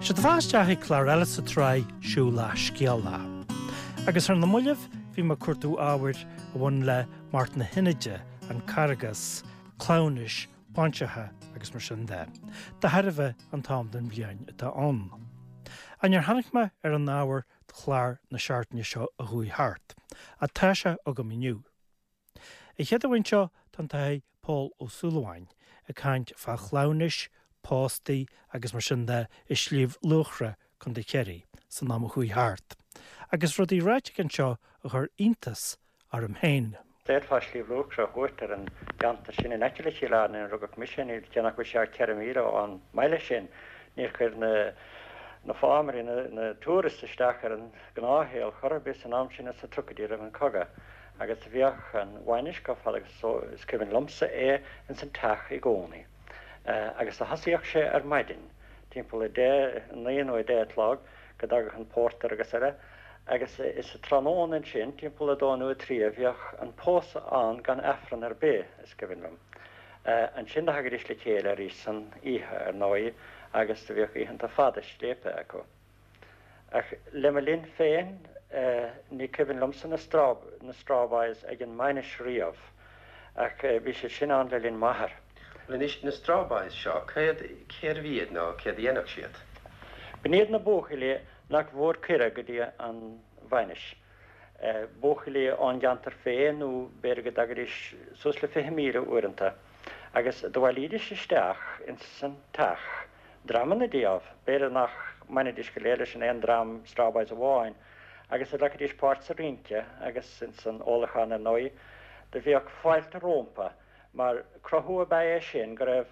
Se bháisteach chláile sa trí siú le scialla. Agus ar na muileh bhí mar cuatú ábhairt a bhain le Mart na Hinaide an Cargas, Clownish, Pointethe agus mar sin de. Tá theirbh an tám den bhliain atá an. An ar hanachma ar an ábhar de chláir na seaartne seo a chuaigh thart, a tá se agam inniu. I chéad a bhain seo tan taithe Paul Ó Súlaháin a caint fa Clownish, Pástaí agus mar sin de is slíomh luachra chun de chéirí san ná a chuaigh thart. Agus rud í ráite an seo a chur iontas ar am héin. Déirfá slíomh luachra chuirtar an ganta sin in eile síán in rugach misin í ceannach se ceimíle an meile sin níor chuir na fámarí na túristaisteach ar an gnáhéal chorbis an am sin sa trucadí an coga. Agus bhíoch an bhhainis go agus scibann lomsa in san teach i gcónaí. Agus a hasíoch sé ar maidin, timppla naon déadlág go dagach an pórtar agus agus is a trónón an sin timppla dónú a trí a bhíoch an pósa an gan efran ar bé is gobinnm. An sin hagur is le chéile ar san ihe ar nói agus do bhíoch íhann a fada slépe acu. Ach le me linn féin ní cibinn lomsa na strábáis ag an maine sríomh ach bhí sé sin an le linn maithar. Lenis na strábáis seo, céir bhíad ná céad dhéanach siad? Bníad na bóchailí nach bhór cuire go dtí an bhainis. Bóchailí an deantar féin nó béir go dagar is sus le 5,000 uaireanta. Agus do bhfuil idir isteach in san teach. Draman na díomh, béir nach maine dis go léile sin éon drám strábáis a bháin. Agus a lecha dís páirt sa rinte agus sin san ólachan na nói, de bhíoh fáilte rómpa. Mar crothú bé sin go raibh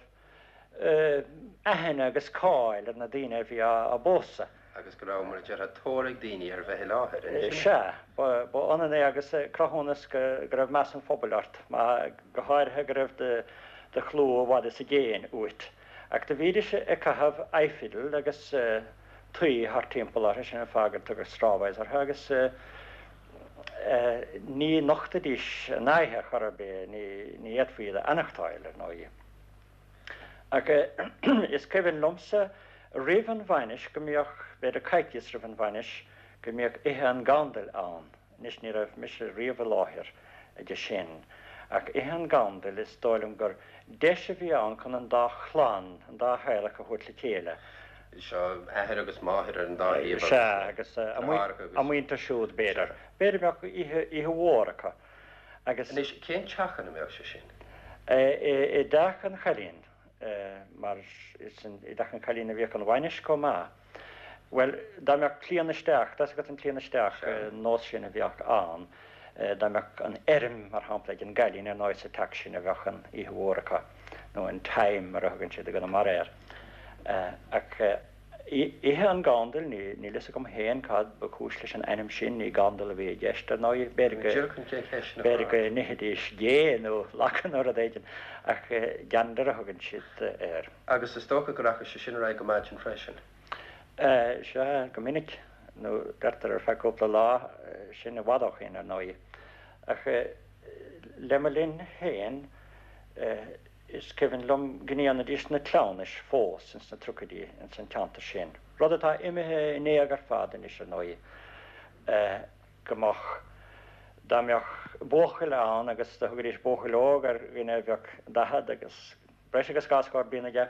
aithne agus cáil ar na daine bhí a bósa. Agus go raibh mar dear a tóraigh daoine ar bheith láthir. Se, ba anan é agus crothúnas go raibh meas an fphobalirt, má go háirthe go raibh de chlú bhhad is a géin uit. Ach de bhíidir se i caitheh éifidil agus tuí thar timppla sin a fágart agus strábáis ar agus ní nochta dís naithe chorabé ní éadfaíad annachtáil ar nói. Ach is cibhinn lomsa riamh an bhainis go mbeadh beidir caiitis riamh an bhainis go mbeadh ithe an gandal ann, nis ní raibh mis riamh láthir ag sin. Ach ithe an gandal is dóilm gur deise bhí an chun an dá chláán an dá heileach a chuirt le chéile. Seo éthir agus máthir an dáíomh. Se agus amhaonnta siúd béidir. Béidir meach ihe mhóracha. Agus Is cén teachan am se sin? I dachan chalín, mar i dachan chalín a bhíoh an bhainis có má. Well, dá meach clíanaisteach, das go an clíanaisteach nós sin a bhíoh an, dá meach an mar hápla an galín ar náid sa teach sin a bhechan ihe mhóracha, nó an taim mar a thugann siad a go mar air. Ach ihe an gandal ní lei gom héan cad ba chúis leis an einm sin ní gandal a bhí gceiste ná béir go nihidís dé nó lachan ó a déidir ach gandar a thugann siad air. Agus is tócha go racha se sin ra go máidin freisin? Se go minic nó dartar ar feicúpla lá sin a bhadach in ar nói. Ach le me linn héan is cibhinn lom gníanana dís na Clownish fós in na trucadí in san teanta sin. Rud atá imithe iné agar fádan is ar nói gomach dá meach bóchail an agus do thugur is bóchail óg ar gine bheoh dahad agus breis agus gascáir bíanaige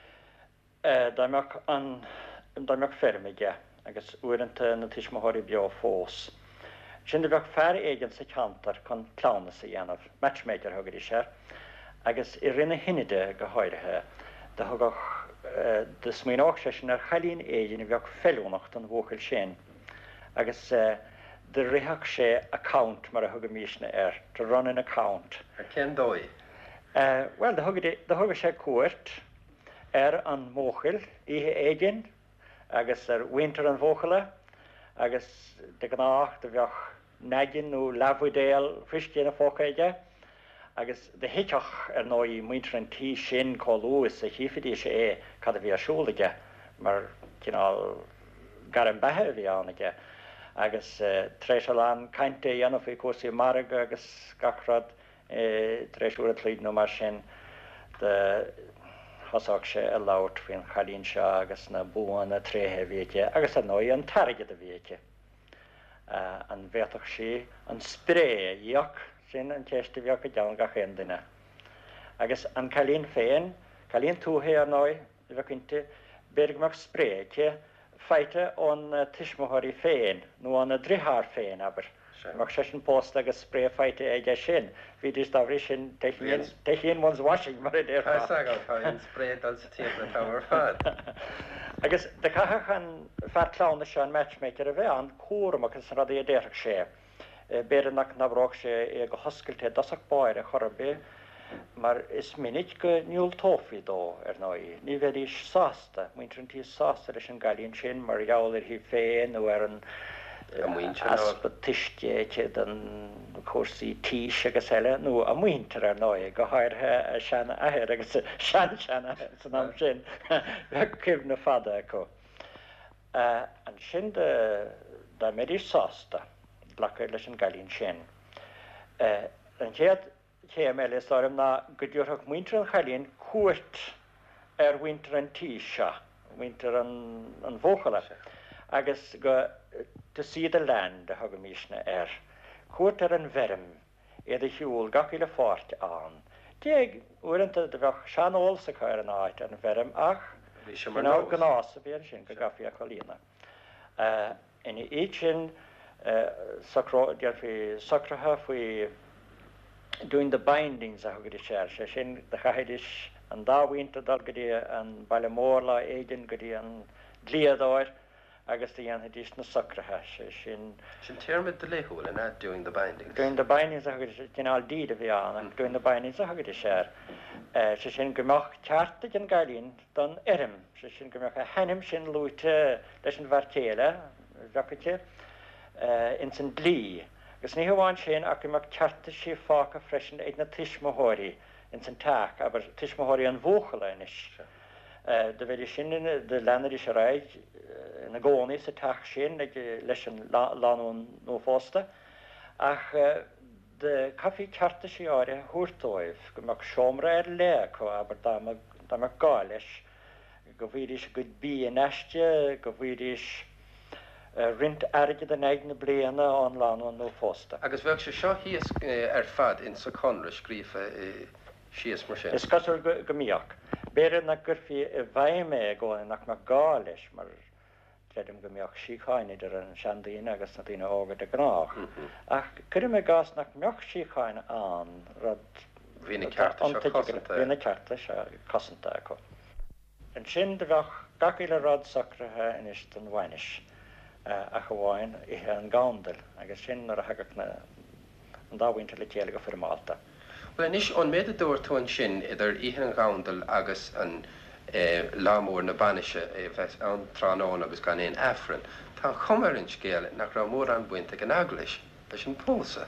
dá meach fermige agus uaireanta na tuismothirí beo fós. Sin de bheoh fear éigean sa teantar chun clownas a dhéanamh matchmaker thugur is sé. Agus i rinne hinide go háirithe de thugach de smaoineach sé sin ar chalín éidir i bheoh fellúnacht an bhóchail sin. Agus de ritheach sé account mar a thugad míisna to run an account. Ar cén dói? Well, de thugad sé cuairt ar an móchail ihe éigean agus ar winter an bhóchaile agus de gnáach de bheoh neigin nó labhúdéal friscéan a fócaide. Agus de héiteach ar nói muintear an tí sin cáúis a chiifidí sé cad a bhí asúlaige mar cinál gar an bethe bhí annaige. Agus tréis an cainte dhéanamh í cuasaí marg agus gachrad tréis uair a tlíd nó mar sin de hasach sé a lát faoin chalín se agus na búna tréthe bhéice, agus a nóí an targad a bhéice. An bhéach sí an spré dheoch sin an teiste bheoch a dean ga chéandaine. Agus an chalín féin, chalín túthaí ar nóid, bheith cinnte bergmach spré, ce feite ón tiismothirí féin, nó an drithar féin aber. Mag sé sin post agus spré feite ige sin, hí dís dáhrí sin techíon one's washing mar idéir. Táin spré dal sa tíad na táhar fad. Agus de caithach an fearlána se an matchmaker a bheith an cuam agus rad é déireach sé. Béannach na bhróg sé ag go hoscailte dasach báir a chorabé, mar is minic go níúil tófií dó ar nóí. Ní bheith ís sásta, muintear an tí sásta leis an galíonn sin mar jaall hí féin nó ar an aspa tiistéite den cuasaí tíis agus eile nó a muintear ar nóí go háirthe seanna ahead agus seanna san am sin cibh na fada acu. An sin de méidir sásta lecha leis an galíonn sin. An chéad ché mé is orm na go dúrthach muintear an chalíonn cuairt ar winter an tíis se, winter an bhóchala. Agus go to see the land a thug míisna ar. Cuairt ar an bherm iad a hiúil gaci le fáirt an. Déag uaireanta de bheith seanóil sa chuir an áit an bherm ach gnása bhíon sin go gafií a cholína. Ina iad sin sacratha faoi doing the bindings a thugad sé sé sin de chaidir an dáhaínta dal go dtí an bailmórla éidir go dtí an dlíadáir agus the dhéanana dís na sacratha sé sin. Sin téirmid de léthúil in doing the bindings. Doing the bindings a thugad cinál díad a bhí an doing the bindings a thugad sé. Sé sin gomach ceartta an galíonn don éirim, sé sin gomach a henim sin lúite leis an bharcéile, bheacaite, in san dlí. Gus ní hamháin sin ach gomach ceartta sí fáca freisin ag na tiismothirí in san teach, aber tiismothirí an bhóchala inis. De bhfuidir sin de leanarí sé raid na gcónaí sa teach sin ag leis an lánún nó fósta, ach de caí ceartta sí áire thuairtóibh gomach seomra ar le chu aber dámach gá leis go bhfuidir go bí an eiste, go bhfuidir rint airgid an ag na bliana an lánún nó fósta. Agus bheadh sé seo híos ar fad in sa conra scrífa síos mar sin. Is cosúil go míoch. Béire na gurfií i bhaime ggóna nach mar gá leis mar credim go míoch sícháin idir an seandaíine agus na dtíine ágad a gnách. Ach cuirim me gás nach mioch sícháin an rud Bhína cearta seo cosanta. Bhína cearta se cosanta acu. An sin de bheoch gaciile rad sacratha inis don bhainis. A bháin ihe an gándal agus sin ar a hagach na an dáhainte le chéala go formáta. Well inis an méad dúirtún sin idir ihe an gándal agus an lámór na baise an tránón agus gan éon affran. Tá chumar in scéal nach ra mór an buinte an aglis leis an pósa.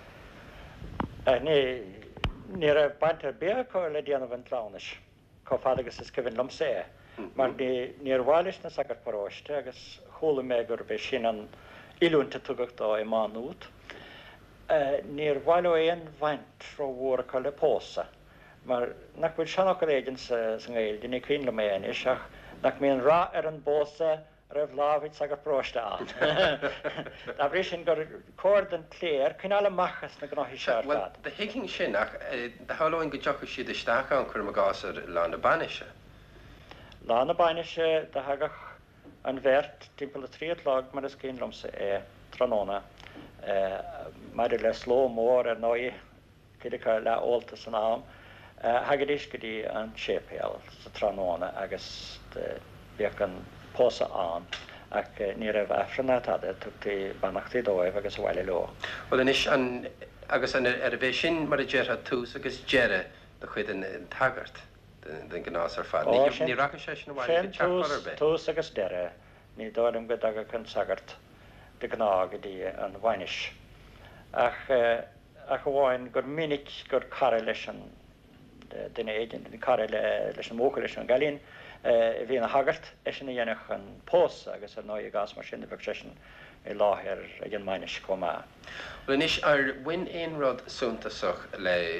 Ní a baintear bé có le déanamh an tláis, có fád agus is cibhinn lom sé. Mar níor bháilis na sagar paráiste agus chola mé gur bheith sin an ilúnta tugachtá i máút. Níor bháil éon bhaint ró mhóracha le pósa. Mar nach bhfuil seanach réidir san ggéil, dí cín le mé is ach nach míon rá ar an bósa raibh lábhaid sagar próiste an. Tá bhrí sin gur cóir den léir cinála machchas na gnáthí seád. Well, de hiking sin ach de hálainn go deocha siad isteach an chuir gásar lá na baise. Lá na baise de hagach an bhirt timp le tríad lag mar is cín lomsa tróna. Mar le sló mór ar nóí ciidir le óalta san am. Hagad is go dtí an sépéal sa tróna agus bheadh an pósa an ach ní raibh affranna tada tugtaí banachtaí dóibh agus bhhaile leo. Well inis agus ar a bheith sin mar a deartha tús agus dearre de chuid an tagart den gnás ar fad. Ní racha sé sin bhhaile teachar tús agus dearre ní dóim go aga chun sagart de gná go dtí an bhainis. Ach bháin gur minic gur cara leis an duine éidir cara leis an mócha leis an galíonn bhí na hagart sin dhéanach an pós agus ar 9 gas mar sin bh sin i láthir a gin mainis comá. Well inis ar win éon rud súntasach le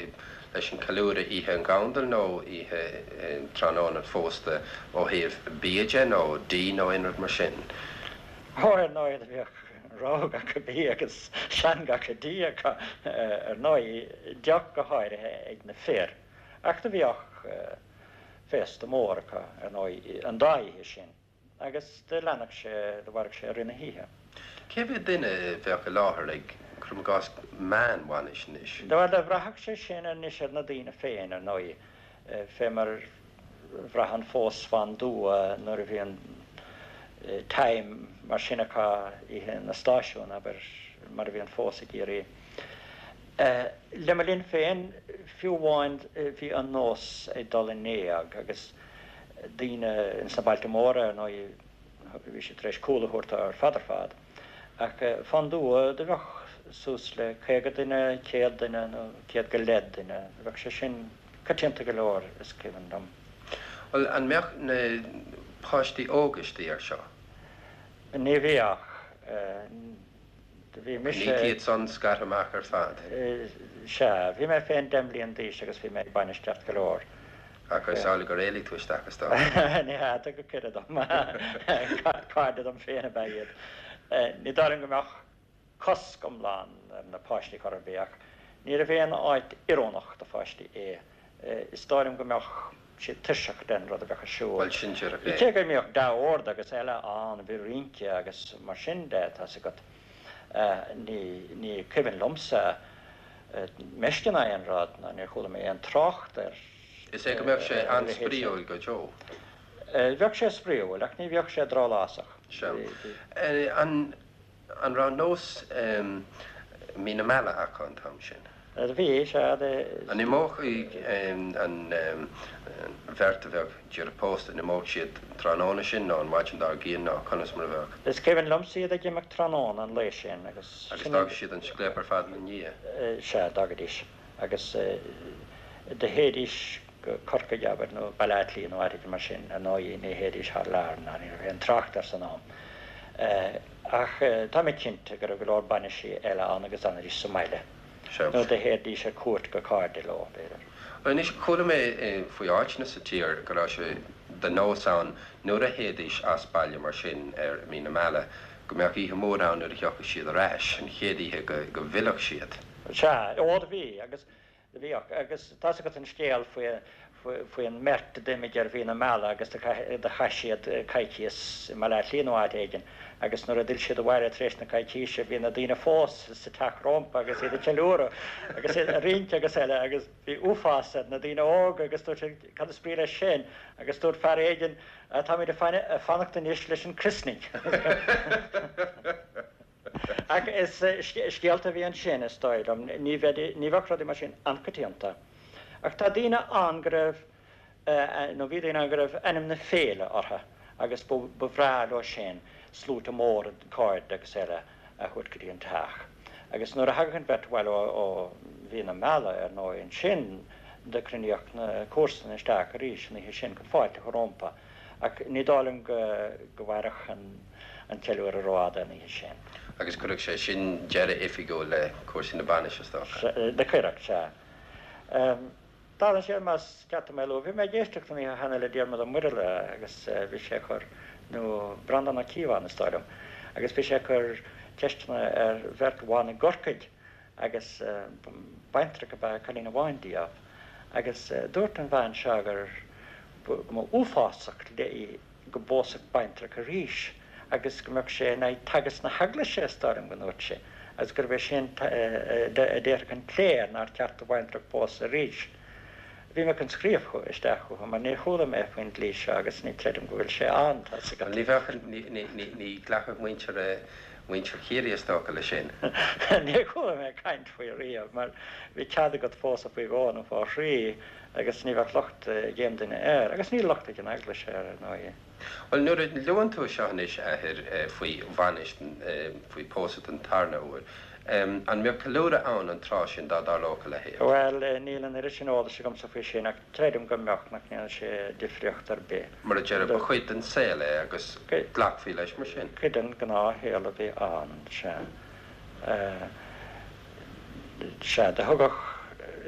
leis an calúra ihe an gandal nó ihe tránón an fósta ó híh bíide nó dí nó inad mar sin. Háir náid a bheoh rága go bí agus seanga go dí ar náid deach go háirithe ag na fér. Ach do bhíoch fest mórcha ar náid an dáithe sin, agus de lenach sé do bharach sé rinne híthe. Cébh duine bheoh go láthair ag chum gás meánhaine is. Da bhar le bhrathach sé sin ar níos ar na daoine féin ar náid fé mar bhrahan fós fan dúa nuair a bhíon time mar sinnacha ihe na stáisiún aber mar bhíon fós a géirí. Le mar linn féin fiúháin bhí an nós é dul in néag agus daoine in sa Baltimóra nó bhí sé treéis cólaúirta ar fadarfad. Ach fan dúa de bheoch sús le chéagad duine, céad duine nó céad go lead duine, bheoh sé sin caitianta go leir is cian dom. Well an meach na páistí ógastí ar seo. Ní bhíach bhí mis Níiad san scar amach ar fad. Se, bhí mé féin demlíon díos agus bhí mé banisteach go leir. Ach sála go réala tuisteach astá. Ní háta go cuiad am cáidead am féinna baiad. Ní dáring go meach cos gom lán na páistí chorbíach. Ní a bhéon áit irónach de fáistí é. Is dáring go meach sé tuiseach den rud a bhecha siúil. Bhil sin tíir a I té go míoch dá orda agus eile an bhí rinte agus mar sin de tá go ní cuimhin lomsa meiscina an rád na ní chola mé an trocht ar. Is é go meach sé an spríúil go Joe. Bheoh sé spríúil ach ní bheoh sé drá lásach. An rá nós mí na meile acha an tam sin. Bhí se An imóch an bhirrta bheith dúr pósta na móg siad tránána sin ná an maidin dar gíon ná conas mar bheith. Is céhann lomsaíad a gimach tránán an lei sin agus dag siad an scléipar fad na ní. Se dagadís agus de héadís corca deabair nó bailaitlíí nó airige mar sin a nóí ní héadís th lárna ní bhí an trachtar san ám. Ach tá mé cinnte gur go leir baine sí eile an agus anna í Somáile. No de héadí sé cuat go cáde lá béidir. Is chula mé faoi áitna sa tír go sé den nóán nuair a héadís as bailile mar sin ar mí na meile go meach í mórán ar cheocha siad a reis an chéadíthe go bhileach siad. Se óda bhí agus bhíoch agus tá go an scéal faoi an mert déimiid ar bhí na meile agus de chaisiad caiicias me le líonháid éigen. Agus nuair a dil siad a bhhair trééis na caiiciise bhí na dtíine fós sa teach rompa agus iad teúra agus rinte agus eile agus bhí uásad na dtíine óg agus cad spríre sin agus dúir fear éigen tá mí fannacht den níos leis an crisnig. Ach is scialta bhí an sin is stoilm ní bhacradí mar sin ancatíanta. Ach tá dtíine angribh nó bhí dtíine angribh enm na féle ortha agus bhrá ó sin. Slúta mór an cáid agus eile a chuid go dtíon teach. Agus nuair a hagann bethhil ó bhí na meile ar nó an sin de cruíocht na cuasan isteach a ríis na sin go fáilte chu rompa ach ní dálim go bhhairech an teúir a ráda na sin. Agus chuireadh sé sin dearad ifigó le cuasaí na banis istá. De chuireach se. Tá an sé mas ceata meú, bhí mé géisteach na hena le déarmad an muile agus bhí sé chur nó brandan na cíháin na stáidm. Agus bhí sé chur ceistena ar bhirtháinna gorcaid agus baintre go bheith chalína bháindíab. Agus dúirt an bhain se gur uásach le go bósach baintre go ríis, agus go meach sé na tagas na hagla sé stáidm go nuirt sé, agus gur bheith sin déir an léir ná ceart bhaintre bós a ríis. Bhí me an scríomh isteach chu mar ní chola mé faoin lí se agus ní treidim go bhfuil sé an. Ní bhechan ní ghlachah muintear chéiríochtá le sin. Ní chola mé caiint faoi riamh, mar bhí ceada go fósa faoi bháin fá rí agus ní bheith locht géim duine air, agus ní lochta an eagla sé ar nó. Well nuair lehain tú seanis ahir faoi bhanis faoi pósa an tarnaúir. An mé calúra ann an trá sin dá loca le hé. Well níl an iiri sin áda se gom sa fé sin ach treidim go meachach ní sé difriocht ar bé. Mar a dearad ba chuid an céile agus ghlachfií leis mar sin. Cuidan gná héala bhí an se. Se de thugach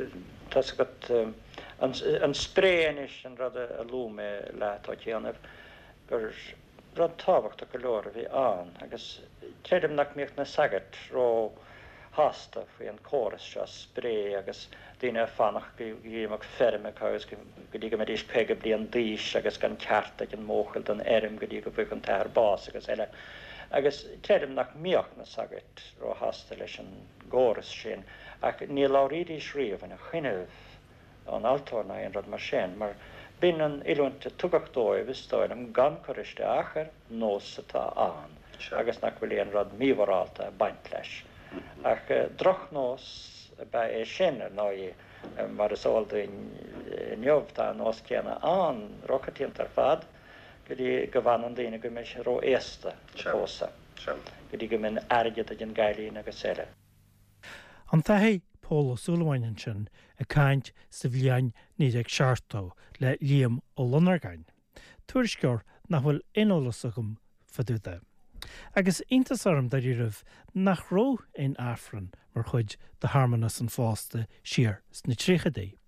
tas got an spréis an rud a lúme letá chéanamh gur rud táhacht go leir a bhí an, agus tréidir nach míocht na sagat ró hasta faoi an choras se spré agus duine fannach dhéach ferme agus go dtí go éis peige bli an díis agus gan ceart an móchail an erm go dtí go bfu an teir bás agus eile. Agus tréidir nach míocht na sagat ró hasta leis an góras sin, ach ní lárídís riomh an a chuineh an altorna an rud mar sin, mar bin an ilúnta tugachtdóibh istáil am gan chuiriste achar nós atá an, agus nach bhfuil an rud míomhráalta baint leis. Ach droch nós ba é sin ar náí mar is áilda neomh tá nós céanna an rochatíonn ar fad, go dtí go bhhain an daine go meis ró éasta fósa, go dtí go minn airgead a gin gaiilín agus eile. An taithí Paul O'Sullivan sin a caint sa bhliain níd ag seartó le Liam ó Lonargain. Tuairisceoir nach bhfuil inolalas agam faduda. Agus intas orm dar iarmh nach ró in Afran mar chuid de harmanas an fásta siar sna tríchadaí.